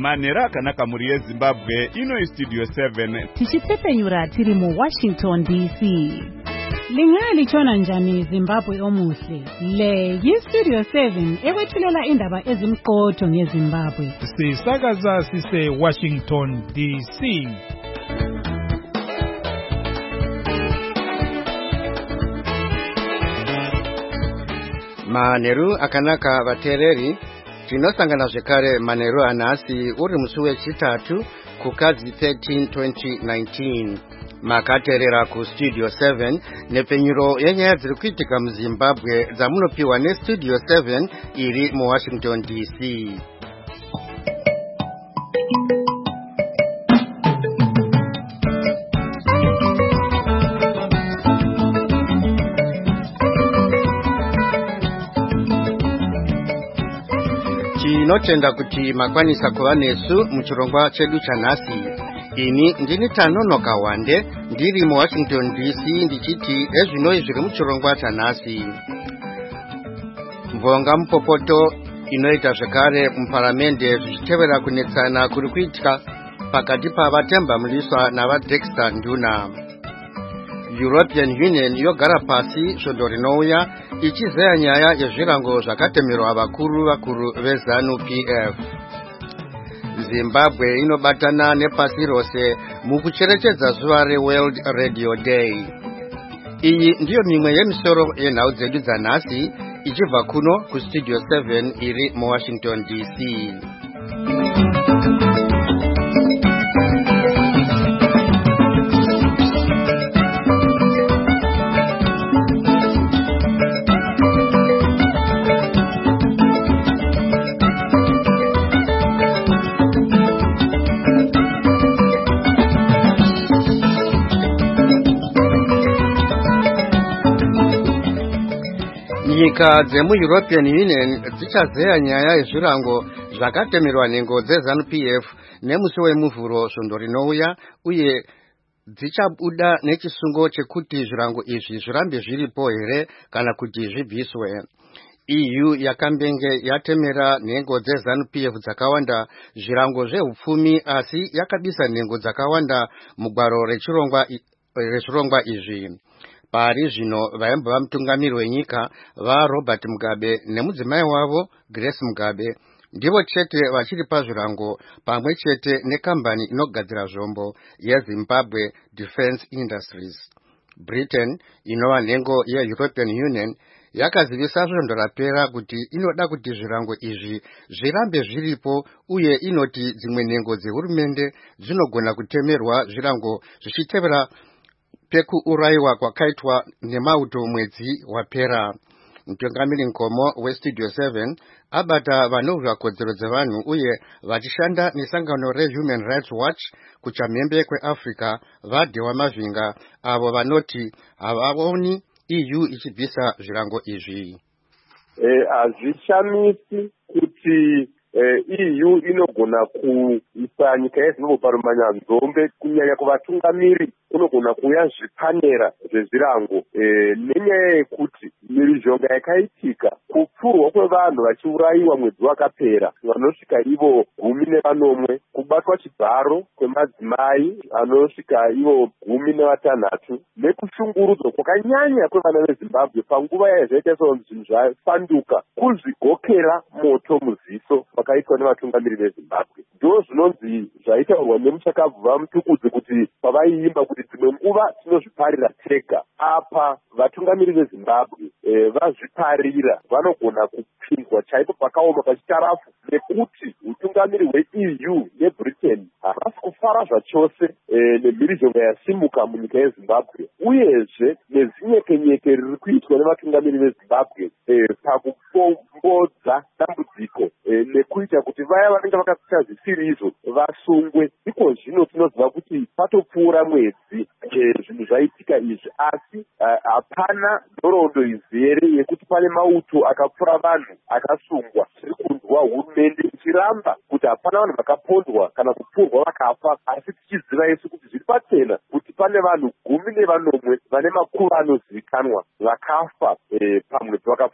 Manera akanaka muri yeZimbabwe ino Studio 7 tichitepfenyura tiri mu Washington DC. Lingali chona njani Zimbabwe omuhle. Le Studio 7 ekwethulela indaba ezimqotho ngeZimbabwe. Sisakaza sise Washington DC. Maneru akanaka batereri tinosangana zvekare Maneru anasi uri musi wechitatu kuKadzi 13 2019 makaterera ku Studio 7 nepenyuro yenyaya dziri kuitika muZimbabwe dzamunopiwa neStudio 7 iri muWashington DC. Tinotenda kuti makwanisa kuva nesu muchirongwa chedu chanhasi. Ini ndini Tanonoka Wande ndiri muWashington DC ndichiti ezvinoi zviri muchirongwa chanhasi. Mvonga mupopoto inoita zvekare muparamende zvichitevera kunetsana kuri kuitika pakati pavatemba muliswa navaDexter Nduna. European Union yogara pasi svondo rinouya ichizeya nyaya yezvirango zvakatemerwa vakuru veZANU-PF. Zimbabwe inobatana nepasi rose mukucherechedza zuva reWorld Radio Day. Iyi ndiyo mimwe yemisoro yenhau dzedu dzanhasi ichibva kuno kuStudio 7 iri muWashington DC. Nyika dzemu-European Union dzichazeya nyaya yezvirango zvakatemerwa nhengo dzeZANU-PF nemusi wemuvhuro svondo rinouya, uye dzichabuda nechisungo chekuti zvirango izvi zvirambe zviripo here kana kuti zvibviswe. EU yakambenge yatemera nhengo dzeZANU-PF dzakawanda zvirango zvehupfumi, asi yakabisa nhengo dzakawanda mugwaro rechirongwa izvi. Pari zvino vaimbova mutungamiri wenyika vaRobert Mugabe nemudzimai wavo Grace Mugabe ndivo chete vachiri pazvirango, pamwe chete nekambani inogadzira zvombo yeZimbabwe Defence Industries. Britain inova nhengo yeEuropean Union yakazivisa svondo rapera kuti inoda kuti zvirango izvi zvirambe zviripo, uye inoti dzimwe nhengo dzehurumende dzinogona kutemerwa zvirango zvichitevera pekuurayiwa kwakaitwa nemauto mwedzi wapera. Mutungamiri Nkomo weStudio 7 abata vanorwira kodzero dzevanhu uye vachishanda nesangano reHuman Rights Watch kuchamhembe kweAfrica vaDhewa Mavhinga, avo vanoti havaoni EU ichibvisa zvirango izvi. Hazvishamisi kuti EU inogona kuisa nyika yeZimbabwe parumanyanzombe, kunyanya kuvatungamiri unogona kuuya zvipanera zvezvirango nenyaya yekuti mhirizhonga yakaitika, kupfurwa kwevanhu vachiurayiwa mwedzi wakapera, vanosvika ivo 14, kubatwa chibharo kwemadzimai anosvika ivo 16, nekushungurudzwa kwakanyanya kwevana veZimbabwe panguva yazvaita sonzi zvinhu zvafanduka, kuzvigokera moto muziso vakaitwa nevatungamiri veZimbabwe. Ndo zvinonzi zvaitaurwa nemuchakabva mutukudzi kuti pavaiimba kuti dzimwe nguva tinozviparira tega. Apa vatungamiri veZimbabwe vazviparira vanogona kupindwa chaipo pakaoma pachitarafu, nekuti utungamiri hweEU neBritain havasi kufara zvachose nemhirizhonga yasimuka munyika yeZimbabwe, uyezve nezinyekenyeke riri kuitwa nevatungamiri veZimbabwe pakupombodza dambudziko nekuita kuti vaya vanenge vakasita zvisiri izvo vasungwe. Iko zvino tinoziva kuti patopfuura mwedzi zvinhu zvaitika izvi, asi hapana nhoroondo izere yekuti pane mauto akapfura vanhu akasungwa. Tiri kunzwa hurumende ichiramba kuti hapana vanhu vakapondwa kana kupfurwa vakafa, asi tichiziva isu kuti zviri pachena kuti pane vanhu 14 vane makuva anozivikanwa vakafa pamwedzi wakapfuura.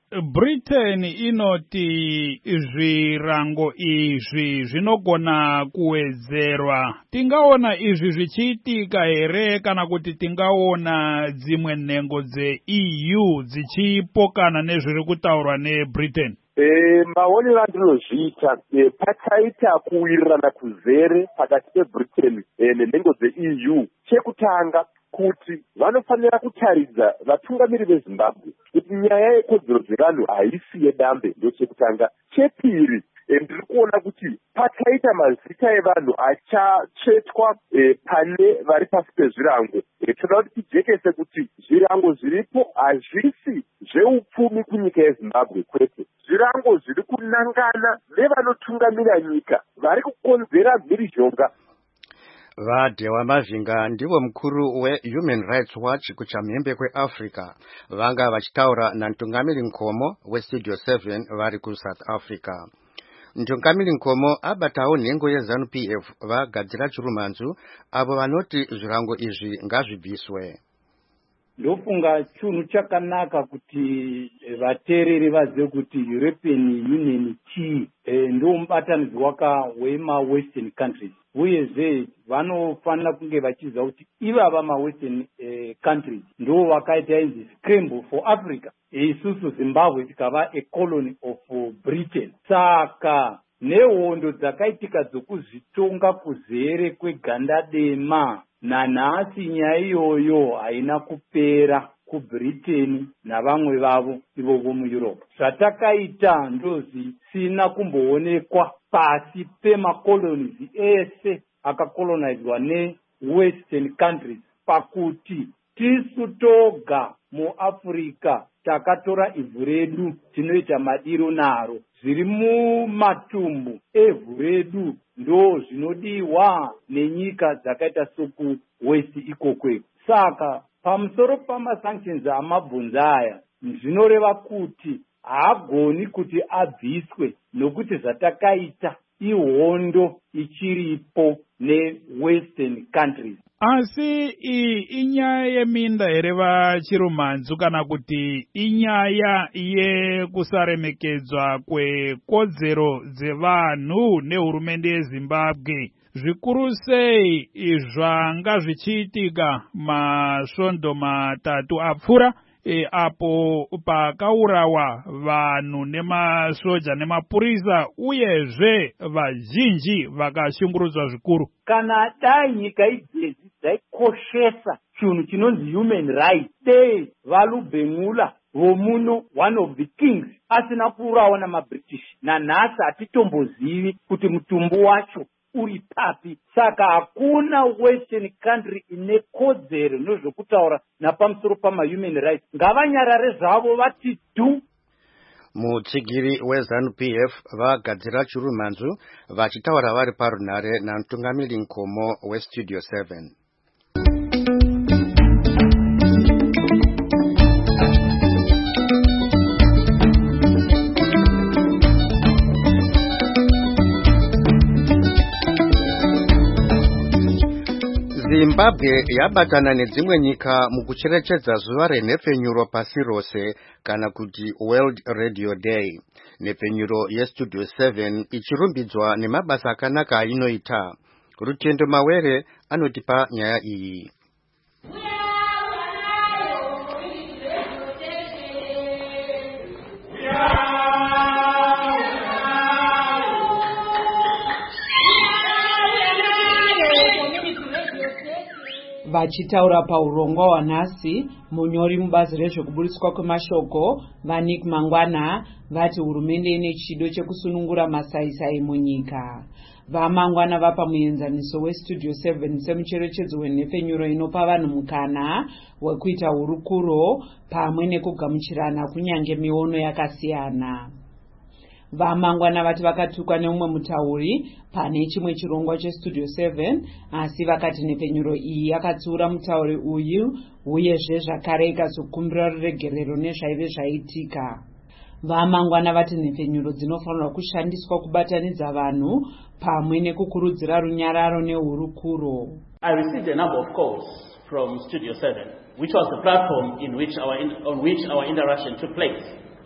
Britain inoti zvirango izvi zvinogona kuwedzerwa. Tingaona izvi zvichiitika here kana kuti tingaona dzimwe nhengo dze-EU dzichipokana nezviri kutaurwa neBritain? Maonero andinozviita pachaita kuwirirana kuzere pakati peBritain nenhengo dze-EU. Chekutanga kuti vanofanira kutaridza vatungamiri veZimbabwe kuti nyaya yekodzero dzevanhu haisi yedambe, ndochekutanga. Chepiri, ndiri kuona kuti pachaita mazita evanhu achatsvetwa pane vari pasi pezvirango. Tinoda kuti tijekese kuti zvirango zviripo hazvisi zveupfumi kunyika yeZimbabwe kwete. Zvirango zviri kunangana nevanotungamira nyika vari kukonzera mhirizhonga. Vadhewa Mavhinga ndivo mukuru weHuman Rights Watch kuchamhembe kweAfrica, vanga vachitaura naMtungamiri Nkomo weStudio 7 vari kuSouth Africa. Mtungamiri Nkomo abatawo nhengo yeZANU-PF vagadzira chirumanzu avo vanoti zvirango izvi ngazvibviswe. Ndofunga chinhu chakanaka kuti vateereri vazive kuti European Union chii, ndo mubatanidzwa wema-Western countries. Uyezve vanofanira kunge vachiziva kuti ivava ma-Western countries ndo vakaita inzi scramble for Africa. Isusu Zimbabwe tikava a colony of Britain. Saka nehondo dzakaitika dzokuzvitonga kuzere kweganda dema, nanhasi nyaya iyoyo haina kupera kuBritain navamwe vavo ivovo muEurope. Zvatakaita ndozvisina kumboonekwa pasi pemakolonies ese akakolonizwa neWestern countries, pakuti tisu toga muAfrica takatora ivhu redu tinoita madiro naro. Zviri mumatumbu evhu redu ndo zvinodiwa nenyika dzakaita soku West ikokweko. Saka pamusoro pamasanctions amabvunza aya, zvinoreva kuti haagoni kuti abviswe nokuti zvatakaita ihondo ichiripo neWestern countries. Asi inyaya yeminda here vachirumanzu kana kuti inyaya yekusaremekedzwa kwekodzero dzevanhu nehurumende yeZimbabwe. Zvikuru sei zvanga zvichiitika masvondo matatu apfuura apo pakaurawa vanhu nemasoja nemapurisa uyezve vazhinji vakashungurudzwa zvikuru. Kana dai nyika idzedzi dzaikoshesa chinhu chinonzi human rights, dei valubhemula vomuno one of the kings asina kuurawa namaBritish, nanhasi hatitombozivi kuti mutumbu wacho uri papi. Saka hakuna Western country ine kodzero nezvokutaura napamusoro pama-human rights. Ngavanyarare zvavo vati dhu. Mutsigiri weZANU-PF vagadzira chirumanzu vachitaura vari parunhare naMtungamiri Nkomo weStudio 7. Zimbabwe yabatana nedzimwe nyika mukucherechedza zuva renhepfenyuro pasi rose kana kuti World Radio Day. Nhepfenyuro yeStudio 7 ichirumbidzwa nemabasa akanaka ainoita. Rutendo Mawere anotipa nyaya iyi. Vachitaura paurongwa hwanhasi, munyori mubazi rezvekuburitswa kwemashoko vaNick Mangwana vati hurumende ine chido chekusunungura masaisai munyika. VaMangwana vapa muenzaniso weStudio 7 semucherechedzo wenhepfenyuro inopa vanhu mukana wekuita hurukuro pamwe nekugamuchirana kunyange miono yakasiyana. VaMangwana vati vakatukwa neumwe mutauri pane chimwe chirongwa cheStudio 7, asi vakati nhepfenyuro iyi yakatsiura mutauri uyu uyezve zvakare ikazokumbira ruregerero nezvaive zvaitika. VaMangwana vati nhepfenyuro dzinofanirwa kushandiswa kubatanidza vanhu pamwe nekukurudzira runyararo nehurukuro. I received a number of calls from Studio 7, which was the platform on which our interaction took place.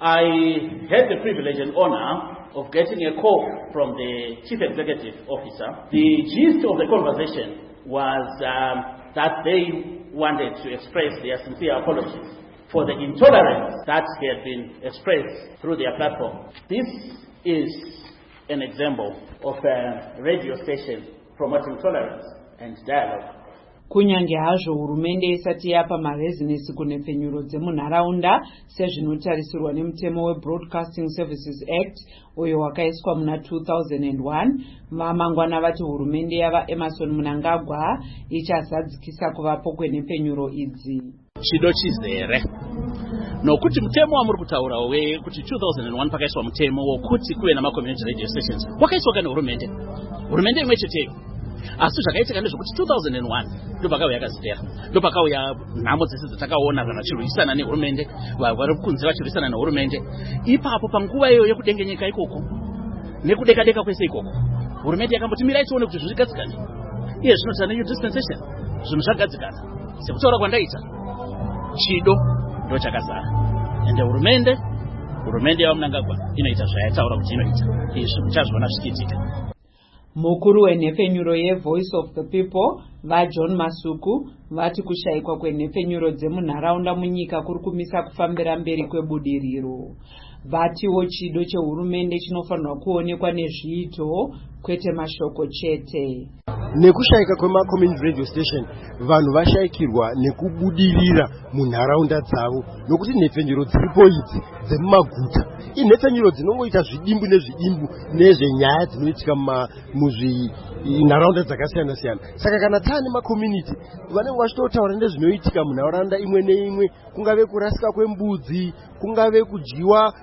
I had the privilege and honor of getting a call from the Chief Executive Officer. The gist of the conversation was that they wanted to express their sincere apologies for the intolerance that had been expressed through their platform. This is an example of a radio station promoting tolerance and dialogue. Kunyange hazvo hurumende isati yapa marezinesi kunhepfenyuro dzemunharaunda sezvinotarisirwa nemutemo weBroadcasting Services Act uyo wakaiswa muna 2001, vamangwana vati hurumende yava Emerson Mnangagwa ichazadzikisa kuvapo kwenhepfenyuro idzi. Chido chizere nokuti mutemo wamuri kutaura kuti 2001 pakaiswa mutemo wokuti kuve namacommunity radio stations wakaiswa kana hurumende imwe cheteyo. Asi zvakaitika ndezvokuti 2001 ndopakauya yakazitera, ndopakauya nhamo dzese dzatakaona kana chirwisana nehurumende, vari kunze vachirwisana nehurumende. Ipapo panguva iyoyo yekudengenyeka ikoko nekudeka kwese ikoko, hurumende yakamboti mirai tione kuti zvinhu zvigadzikane. Iye zvinoti new dispensation zvinhu zvagadzikana. Sekutaura kwandaita chido ndo chakazara, ende hurumende yaMnangagwa inoita zvayataura kuti inoita. Izvi muchazviona zvichiitika. Mukuru wenhepfenyuro yeVoice of the People vaJohn Masuku vati kushayikwa kwenhepfenyuro dzemunharaunda munyika kuri kumisa kufambira mberi kwebudiriro. Vatiwo chido chehurumende chinofanirwa kuonekwa nezviito kwete mashoko chete. Nekushayika kwema-community radio station vanhu vashayikirwa nekubudirira munharaunda dzavo nokuti nhepfenyuro dziripo idzi dzemumaguta inhepfenyuro dzinongoita zvidimbu nezvenyaya dzinoitika munharaunda dzakasiyana siyana. Saka kana taane ma-community vanenge vachitotaura nezvinoitika munharaunda imwe neimwe, kungave kurasika kwembudzi, kungave kudyiwa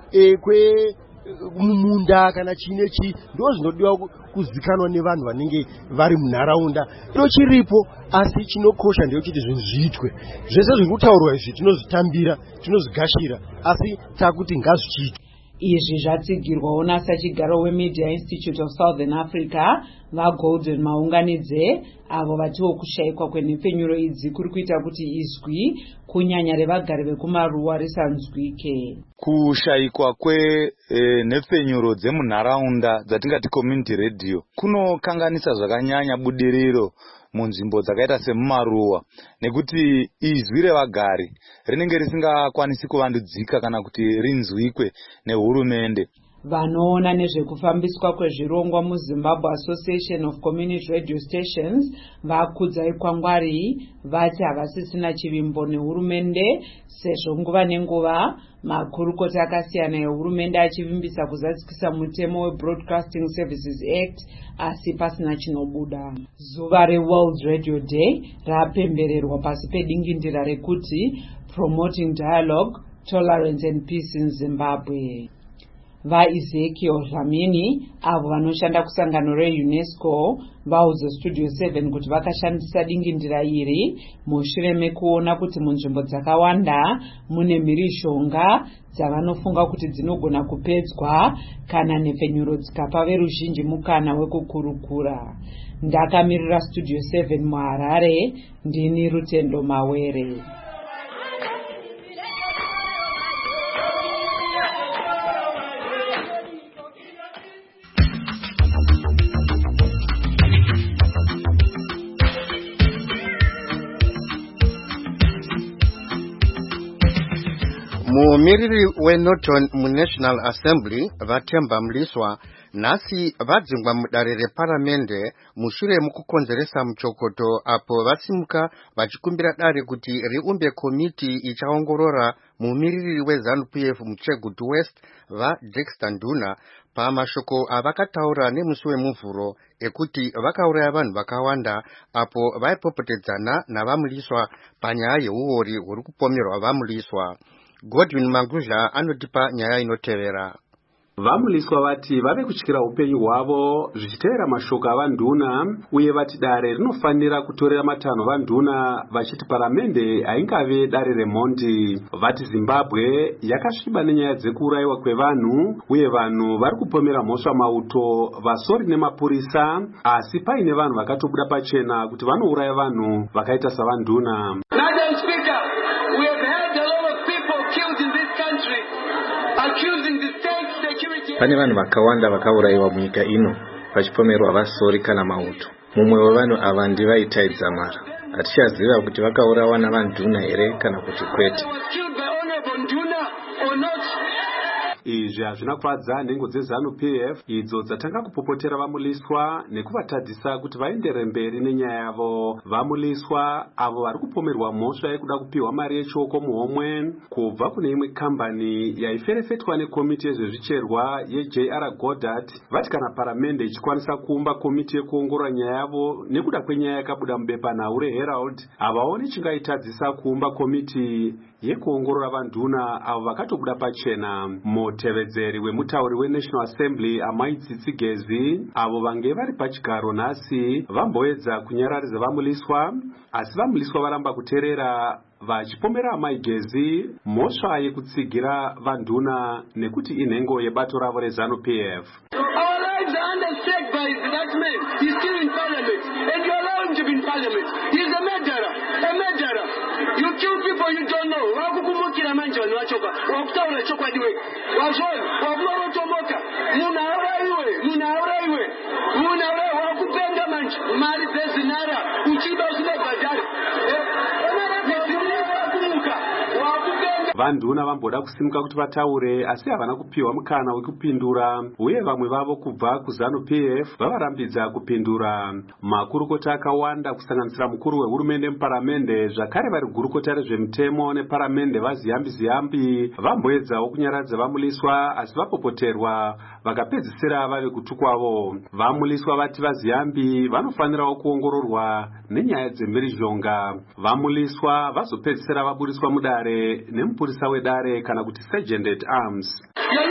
mumunda kana chinechi, ndo zvinodiwa kuzikanwa nevanhu vanenge vari munharaunda. Ndo chiripo, asi chinokosha ndechoti zvinhu zviitwe. Zvese zviri kutaurwa izvi tinozvitambira, tinozvigashira, asi takuti ngazvichiitwe. Izvi zvatsigirwawo nasachigaro weMedia Institute of Southern Africa vaGolden Maunganidze, avo vatiwo kushayikwa kwenhepfenyuro idzi kuri kuita kuti izwi kunyanya revagari vekumaruwa risanzwike. Kushayikwa kwenhepfenyuro dzemunharaunda dzatingati community radio kunokanganisa zvakanyanya budiriro munzvimbo dzakaita semumaruwa, nekuti izwi revagari rinenge risingakwanisi kuvandudzika kana kuti rinzwikwe nehurumende. Vanoona nezvekufambiswa kwezvirongwa muZimbabwe Association of Community Radio Stations vakudza ikwangwari vati havasisina chivimbo nehurumende, sezvo nguva nenguva makurukota akasiyana ehurumende achivimbisa kuzadzikisa mutemo weBroadcasting Services Act asi pasina chinobuda. Zuva reWorld Radio Day rapembererwa pasi pedingindira rekuti Promoting Dialogue, Tolerance and Peace in Zimbabwe. VaEzekiel Dlamini avo vanoshanda kusangano reUNESCO vaudza Studio 7 kuti vakashandisa dingindira iri mushure mekuona kuti munzvimbo dzakawanda mune mhirizhonga dzavanofunga kuti dzinogona kupedzwa kana nhepfenyuro dzikapa veruzhinji mukana wekukurukura. Ndakamirira Studio 7 muHarare, ndini Rutendo Mawere. Mumiriri weNorton muNational Assembly vaTemba Mliswa nasi vadzingwa mudare reparamende mushure mukukonzeresa muchokoto apo vasimuka vachikumbira dare kuti riumbe komiti ichaongorora mumiriri weZANU-PF muChegutu West vaDexter Nduna pamashoko avakataura nemusi wemuvhuro ekuti vakauraya vanhu vakawanda apo vaipopotedzana navaMliswa panyaya yeuori huri kupomerwa vaMliswa. Godwin Manguzha anotipa nyaya inotevera. VaMliswa vati vave kutyira upenyu hwavo zvichiteera mashoko avanDuna, uye vati dare rinofanira kutorera matanho vaNduna vachiti paramende haingave dare remhondi. Vati Zimbabwe yakasviba nenyaya dzekuurayiwa kwevanhu, uye vanhu vari kupomera mhosva mauto vasori nemapurisa, asi paine vanhu vakatobuda pachena kuti vanouraya vanhu vakaita savanDuna. Madam Speaker, we have had a lot of people killed in this country. Pane vanhu vakawanda vakaurayiwa munyika ino vachipomerwa vasori kana mauto. Mumwe wevanhu ava ndivaitai Dzamara. Hatichaziva kuti vakaurawa navanduna here kana kuti kwete. Izvi hazvina kufadza nhengo dzeZANU-PF idzo dzatanga kupopotera vamuliswa nekuvatadzisa kuti vaendere mberi nenyaya yavo. Vamuliswa avo vari kupomerwa mhosva yekuda kupiwa mari yechoko muhomwe kubva kune imwe kambani yaiferefetwa nekomiti yezvezvicherwa yeJR Goddard vati kana paramende ichikwanisa kuumba komiti yekuongorora nyaya yavo nekuda kwenyaya yakabuda mubepanhau reHerald, havaoni chingaitadzisa kuumba komiti yekuongorora vanduna avo vakatobuda pachena. Mutevedzeri wemutauri weNational Assembly Amai Tsitsigezi avo vange vari pachigaro nhasi vamboedza kunyararidza vamuliswa, asi vamuliswa varamba kuteerera vachipomera Amai Gezi mhosva yekutsigira vanduna nekuti inhengo yebato ravo reZANU-PF. You kill people you don't know. Wakukumukira manje wanachoka. Wakutaura chokwadi we. Wazoni, wakumaro tomoka. Munauraiwe. Wakupenda manje. Mari zezinara. Uchiba usine bajari. Vanduna vamboda kusimuka kuti vataure asi havana kupiwa mukana wekupindura, uye vamwe vavo kubva kuZANU-PF vavarambidza kupindura. Makurukota akawanda kusanganisira mukuru wehurumende muparamende zvakare vari gurukota rezvemutemo neparamende vaziyambi vamboedzawo kunyaradza vamuliswa asi vapopoterwa vakapedzisira vave kutukwavo. Vamuliswa vati vaziyambi vanofanirawo kuongororwa nenyaya dzemhirizhonga. Vamuliswa vazopedzisira vaburiswa mudare nemupurisa wedare kana kuti sergeant at arms.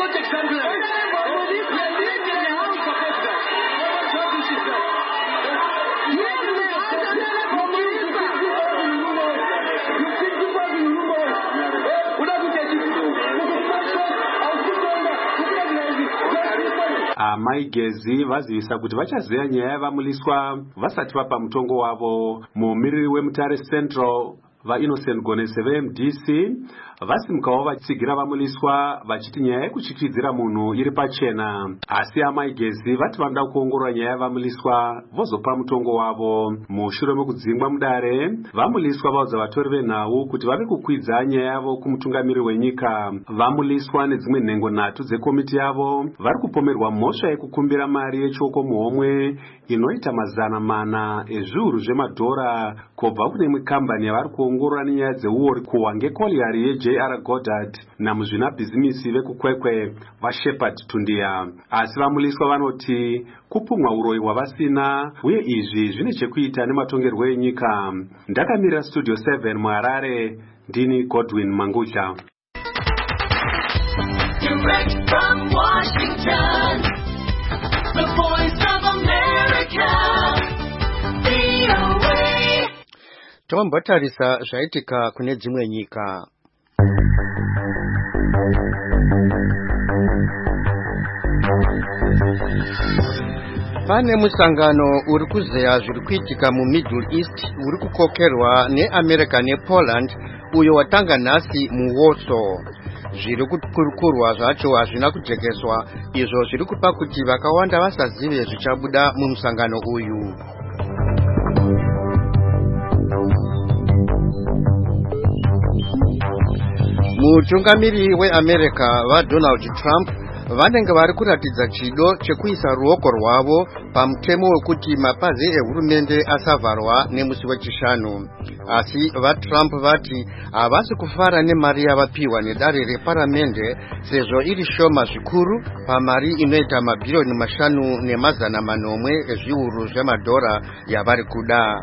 Amai Gezi vazivisa kuti vachazeya nyaya yavamuliswa vasati vapa mutongo wavo. Mumiriri weMutare Central vaInnocent Gonese veMDC vasimukawo vachitsigira vamuliswa vachiti nyaya yekuchikidzira munhu iri pachena, asi Amai Gezi vati vanoda kuongorora nyaya yavamuliswa vozopa mutongo wavo. Mushure mekudzingwa mudare, vamuliswa vaudza vatori venhau kuti vave kukwidza nyaya yavo kumutungamiriri wenyika. Vamuliswa nedzimwe nhengo nhatu dzekomiti yavo vari kupomerwa mhosva yekukumbira mari yechoko muhomwe inoita mazana ezviuru zvemadhora kubva kune imwe kambani yavari kuongorora nenyaya dzeuori kuwa ngekoliyari yeJR Goddard namuzvinabhizimisi vekukwekwe vaShepard Tundia. Asi vamuliswa vanoti kupumwa uroyi hwavasina uye izvi zvine chekuita nematongerwo enyika. Ndakamirira Studio 7 muHarare, ndini Godwin Mangudla. Direct from Washington, the Voice of America, VOA. Tombatarisa zvaitika kune dzimwe nyika. Pane musangano uri kuzeya zviri kuitika muMiddle East uri kukokerwa neAmerica nePoland uyo watanga nhasi muWarsaw. Zviri kukurukurwa zvacho hazvina kujekeswa, izvo zviri kupa kuti vakawanda vasazive zvichabuda mumusangano uyu. Mutungamiri weAmerica vaDonald Trump vanenge vari kuratidza chido chekuisa ruoko rwavo pamutemo wekuti mapazi ehurumende asavharwa nemusi wechishanu. Asi vaTrump vati havasi kufara nemari yavapiwa nedare reparamende sezvo iri shoma zvikuru pamari inoita mabhirioni 5.8 ezviuru zvemadhora yavari kuda.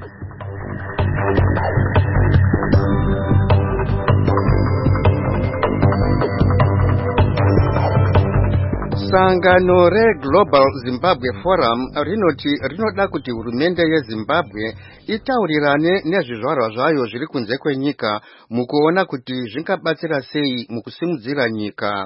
Sangano reGlobal Zimbabwe Forum rinoti rinoda kuti hurumende yeZimbabwe itaurirane nezvizvarwa zvayo zviri kunze kwenyika mukuona kuti zvingabatsira sei mukusimudzira nyika.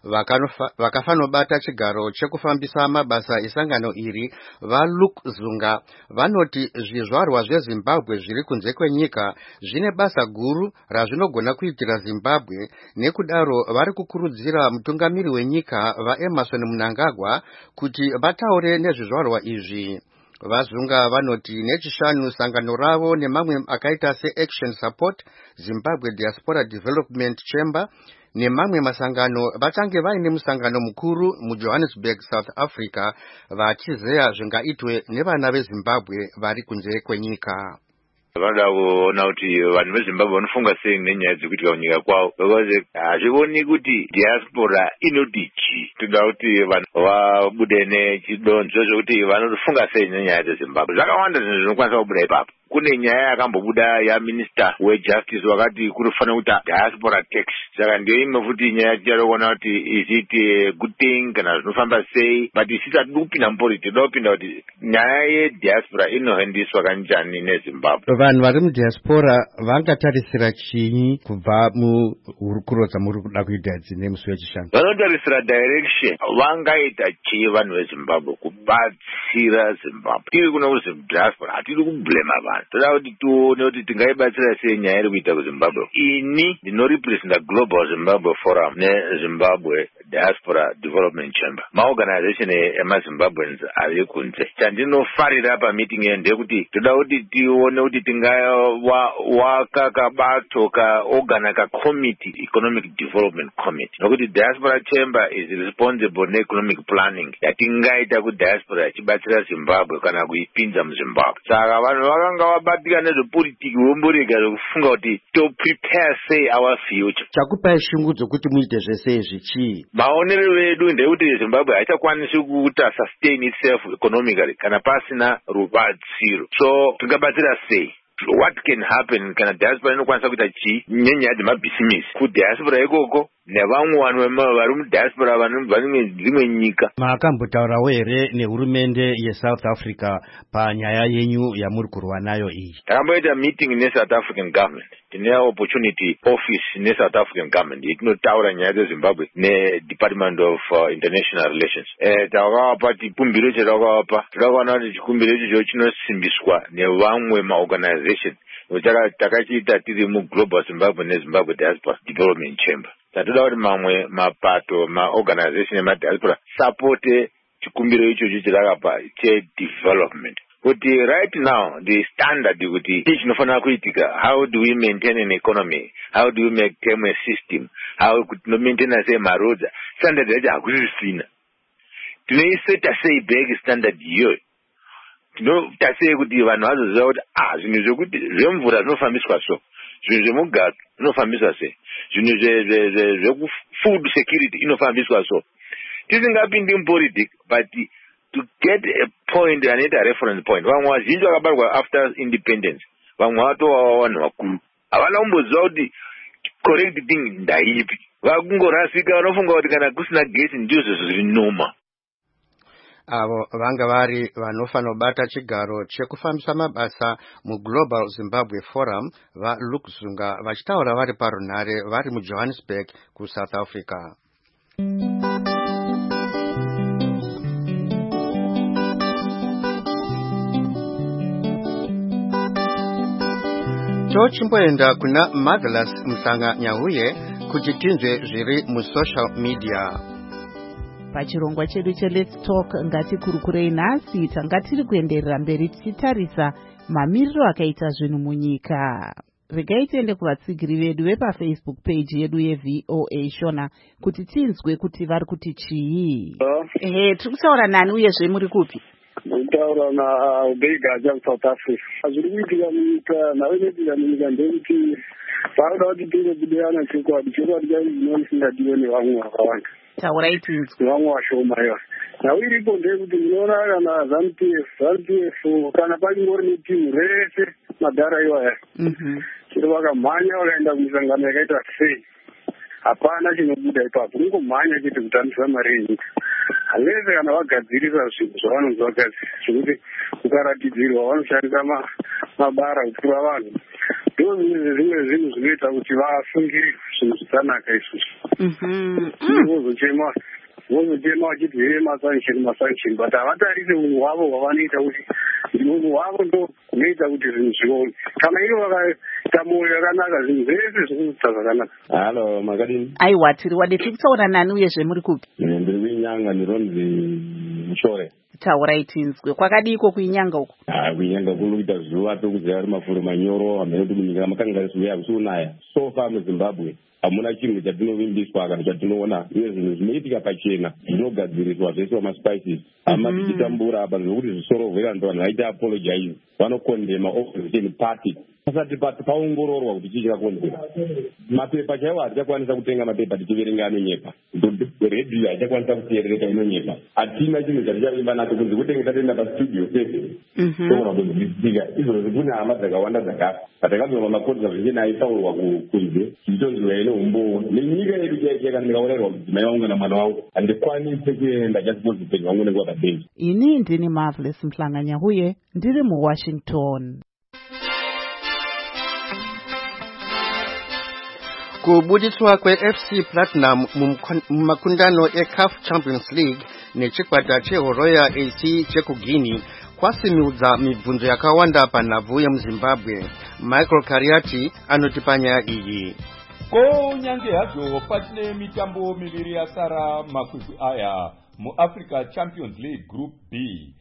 vakafanobata chigaro chekufambisa mabasa esangano iri vaLukzunga vanoti zvizvarwa zveZimbabwe zviri kunze kwenyika zvine basa guru razvinogona kuitira Zimbabwe, nekudaro vari kukurudzira mutungamiri wenyika vaEmerson Mnangagwa kuti vataure nezvizvarwa izvi. Vazunga vanoti nechishanu sangano ravo nemamwe akaita seAction Support, Zimbabwe Diaspora Development Chamber nemamwe masangano vachange vaine musangano mukuru muJohannesburg, South Africa, vachizeya zvingaitwe nevana veZimbabwe vari kunze kwenyika. Vanoda kuona kuti vanhu veZimbabwe vanofunga sei nenyaya dzekuitika kunyika kwavo, because hazvioni kuti diaspora inoti chii. Toda kuti vanhu vabude nechidonzvo zvekuti vanofunga sei nenyaya dzeZimbabwe. Zvakawanda zvinhu zvinokwanisa kubuda ipapo. Kune nyaya yakambobuda yaminister wejustice wakati kunofanira kuita diaspora tax. Saka ndiyo imwe futi nyaya tichada kuona kuti is it a good thing kana zvinofamba sei, but isisati kupinda mupolitiki, toda kupinda kuti nyaya yediaspora inohandiswa kanjani neZimbabwe. Vanhu vari mudiaspora vangatarisira chii kubva muhurukuro dzamuri kuda kuita dzine musi wechishanu? Vanotarisira direction, vangaita chii vanhu veZimbabwe kubatsira Zimbabwe. Tiri kuno kudiaspora hatiri kublema vanhu. Toda kuti tuone kuti tingaibatsira sei nyaya iri kuita kuZimbabwe. Ini ndinorepresenta Global Zimbabwe Forum neZimbabwe Diaspora Development Chamber, maorganization emaZimbabweans ari kunze. Chandinofarira pameeting iyo ndekuti toda kuti tione kuti tingawaka kabato kaorgana committee, Economic Development Committee, nokuti Diaspora Chamber is responsible neeconomic planning yatingaita kudiaspora yachibatsira Zimbabwe kana kuipinza muZimbabwe. Saka vanhu vakanga vabatika nezvepolitiki vomborega zvekufunga kuti to prepare say our future. Chakupai shungudzo kuti muite zvese izvi chii? Maonero edu ndekuti Zimbabwe haichakwanisi kuita sustain itself economically kana pasina rubatsiro. So tingabatsira sei? What can happen kana diaspora inokwanisa kuita chii nenyaya dzemabhisimisi kudiaspora ikoko nevamwe vanhu vari mudiaspora vane dzimwe nyika. Makambotaurawo here nehurumende yeSouth Africa panyaya yenyu yamuri kurwa nayo iyi? Takamboita meeting neSouth African government. Tine opportunity office neSouth African government yetinotaura nyaya dzeZimbabwe neDepartment of International Relations. Takavapa chikumbiro chatakavapa. Takaona kuti chikumbiro ichocho chinosimbiswa nevamwe maorganization. Takachiita tiri muGlobal Zimbabwe neZimbabwe Diaspora Development Chamber. Tatoda kuti mamwe mapato maorganization emadiaspora sapote chikumbiro ichocho chatakapa chedevelopment. Kuti right now the standard kuti ichi chinofanira kuitika, how do we maintain an economy, how do we maintain a system, how to maintain say maroads, standard yacho hakusisina. Tinoiseta sei big standard iyoyo. Tinoita sei kuti vanhu vazoziva kuti zvinhu zvekuti zvemvura zvinofambiswa so, zvinhu zvemugaro zvinofambiswa sei, zvinhu zvefood security inofambiswa so. Tisingapindi mupolitiki, but to get a point and a reference point. Vamwe vazhinji vakabarwa after independence, vamwe vatova vanhu vakuru, havana kumboziva kuti correct thing ndaipi. Vakungorasika, vanofunga kuti kana kusina gesi ndizvo zviri noma. Avo vanga vari vanofanobata chigaro chekufambisa mabasa muGlobal Zimbabwe Forum vaLukzunga vachitaura vari parunhare vari muJohannesburg kuSouth Africa. Tochimboenda kuna Marvelous Msanga Nyahuye kuti tinzwe zviri musocial media. Pachirongwa chedu cheLet's Talk ngatikurukurei nhasi tanga tiri kuenderera mberi tichitarisa mamiriro akaita zvinhu munyika. Regai tiende kuvatsigiri vedu vepafacebook page yedu yeVOA Shona kuti tinzwe kuti vari kuti chii. Tiri kutaura nani uyezve muri kupi? Kutaura naUbeigaja South Africa. Zviri kuitika munyika nainoitika munyika ndekuti vanoda kuti tinobudiyana chokwadi chaizvo zvinosingadiwe nevamwe vakawanda. Taurai tinzwe. Vamwe vashoma iva. Nhau iripo ndekuti munoona kana ZANU-PF kana pachingori netimu rese madhara iwaya chero vakamhanya vakaenda kumisangano yakaita sei, hapana chinobuda ipapo, kungomhanya chete kutambisa mari yenyika. Havese kana vagadzirisa zvinhu zvavanonzi vagadzirisa, zvekuti ukaratidzirwa vanoshandisa mabara kupfuura vanhu, zvimwe zvinhu zvinoita kuti vafunge zvinhu zvisanaka isusu. Vozochema vachiti masanction but havatarisi unhu hwavo hwavanoita kuti unhu hwavo ndo hunoita kuti zvinhu zvione. Kana ivo vakaita mwoyo yakanaka zvinhu zvese zvinoita zvakanaka. Halo, makadini? Aiwa, tiri wadeti kutaura nani uyezve muri kupi? Ndiri kuinyanga ndironzi Mushore. Taurai tinzwe, kwakadiko kuinyanga uko? Kuinyanga kunoita zuva tokuziva ari mafuro manyoro hamene kuti munyika makanga zuva kusunaya. So far muZimbabwe hamuna chinhu chatinovimbiswa kana chatinoona uye zvinhu zvinoitika pachena zvinogadziriswa zvese wamaspices hama tichitambura apa zvokuti zvisorovhera ndo vanhu vaita apologize vanokondema opposition party pasati paongororwa kuti chii chakakonzera. Mapepa chaiwo hatichakwanisa kutenga mapepa tichiverenga anonyepa, redhiyo haichakwanisa kuteerereka inonyepa. Hatina chinhu chatichaimba nacho kunze kutenge tatenda pastudio sese toona kunzwisika izvozvo. Kune hama dzakawanda dzakafa patakazova makodza zvinge naitaurwa kunze zvichonziwa ine umbowo nenyika yedu chaicheka ndikaurayirwa kuti mai vangu na mwana wangu handikwanise kuenda chasipozipeni vangu nekuva pabenji. Ini ndini Marvelous Mhlanga-Nyahuye ndiri muWashington. Kubudiswa kwe-FC Platinum mumakundano eCAF Champions League nechikwata cheHoroya AC chekuGuinea kwasimudza mibvunzo yakawanda panhabvu yemuZimbabwe. Michael Kariati anoti panyaya iyi. Kunyange hazvo patine mitambo miviri yasara makwikwi aya muAfrica Champions League Group B,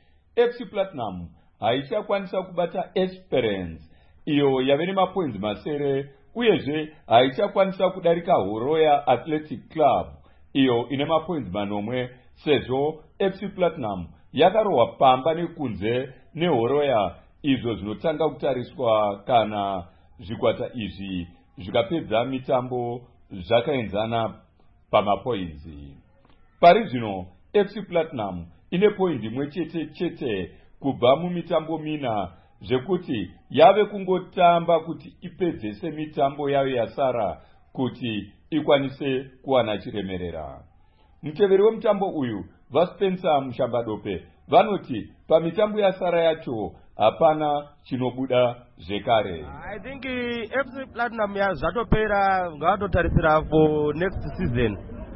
FC Platinum haichakwanisa kubata Esperance iyo yave nemapoints masere, uyezve haichakwanisa kudarika Horoya Athletic Club iyo ine mapoints manomwe, sezvo FC Platinum yakarohwa pamba nekunze neHoroya, izvo zvinotanga kutariswa kana zvikwata izvi zvikapedza mitambo zvakaenzana pamapoints. Pari zvino FC Platinum ine point imwe chete kubva mumitambo mina, zvekuti yave kungotamba kuti ipedzese mitambo yayo yasara kuti ikwanise kuwana chiremerera. Muteveri wemutambo uyu vaSpencer Mushambadope vanoti pamitambo yasara yacho hapana chinobuda zvekare. I think FC Platinum yazvatopera ngavatotarisira for next season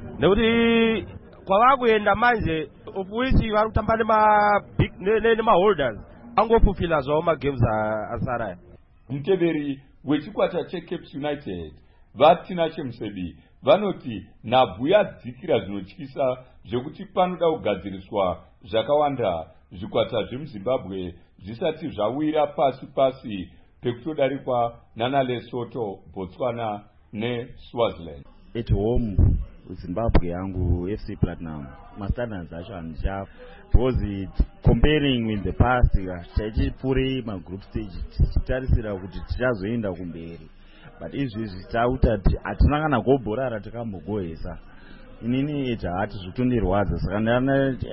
nekuti kwavakuenda manje of which vari kutamba nemaholders angofufila zvavo magames asara. Muteveri wechikwata cheCapes United vaTina Chemusebi vanoti nhabvu yadzikira zvinotyisa zvekuti panoda kugadziriswa zvakawanda zvikwata zvemuZimbabwe zvisati zvawira pasi pekutodarikwa nanaLesotho, Botswana neSwaziland. At home Zimbabwe yangu FC Platinum mastandards acho handichafa because comparing with the past tichipfuure magroup stage tichitarisira kuti tichazoenda kumberi, but izvezvi tauta hatina kana gobhora ratakambogohesa. Inini hati zvotondirwadza saka ndanati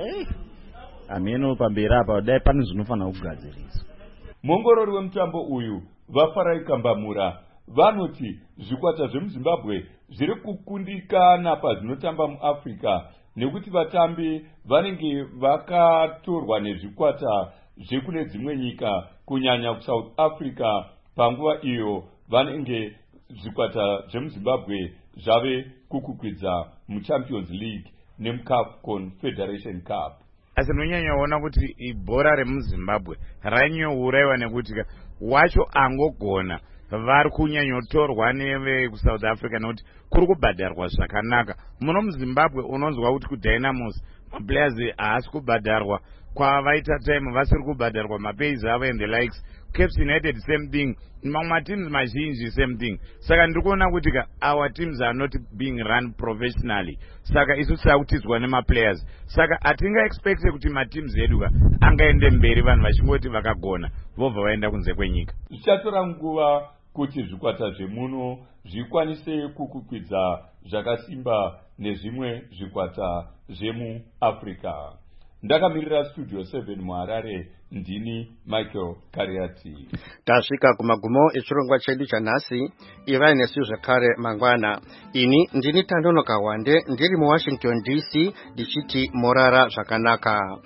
ameno pamberi apa dai pane zvinofanira kugadziriswa. Muongorori wemutambo uyu vaFarai Kambamura vanoti zvikwata zvemuZimbabwe zviri kukundikana pazvinotamba muAfrica nekuti vatambi vanenge vakatorwa nezvikwata zvekune dzimwe nyika kunyanya kuSouth Africa, panguva iyo vanenge zvikwata zvemuZimbabwe zvave kukukwidza muChampions League nemuCAF Confederation Cup. Asi nonyanyaona kuti bhora remuZimbabwe ranyouraiwa nekuti wacho angogona vari kunyanyotorwa nevekuSouth Africa nekuti kuri kubhadharwa zvakanaka. Muno muZimbabwe unonzwa kuti kuDynamos maplayers haasi kubhadharwa, kwavaita time vasiri kubhadharwa mapays avo and the likes. Cape United same thing, mamwe mateams mazhinji same thing. Saka ndiri kuona kuti our teams are not being run professionally, saka isu tautidzwa nemaplayers. Saka hatinga expect kuti mateams edu angaende mberi vanhu vachingoti vakagona vobva vaenda kunze kwenyika. Zvichatora nguva kuti zvikwata zvemuno zvikwanise kukukwidza zvakasimba nezvimwe zvikwata zvemuAfrica. Ndakamirira Studio 7 muHarare, ndini Michael Kariati. Tasvika kumagumo echirongwa chedu chanhasi. Ivai nesu zvakare mangwana. Ini ndini Tandono Kawande ndiri muWashington DC ndichiti morara zvakanaka.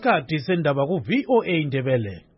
isikhathi sendaba ku-VOA Ndebele.